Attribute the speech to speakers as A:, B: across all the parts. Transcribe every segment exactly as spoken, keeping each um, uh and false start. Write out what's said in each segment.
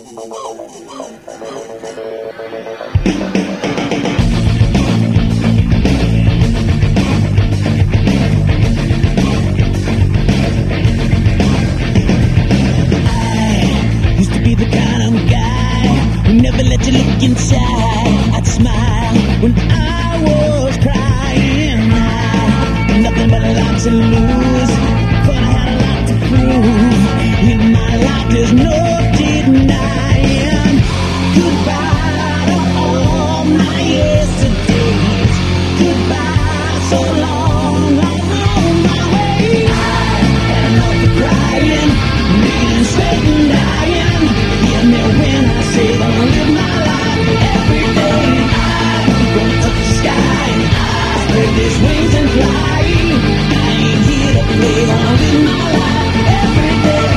A: Never let you look inside. I'd smile when I was crying. I, nothing but a lot to lose, but I had a lot to prove. In my life there's no denying. Goodbye to all my yesterdays. Goodbye, so long, I'm on my way. I had enough of crying, bleeding, sweating, dying. Hear me when I say that I live my life every day. I'm gonna touch the sky. I spread these wings and fly. I ain't here to play. Gonna live my life every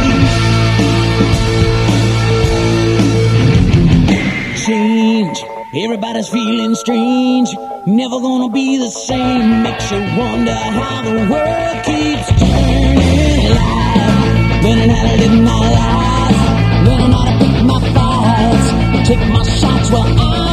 A: day. Change. Everybody's feeling strange. Never gonna be the same. Makes you wonder how the world keeps turning. Life. Learning how to live my life. Learning how to pick my fights, take my shots while I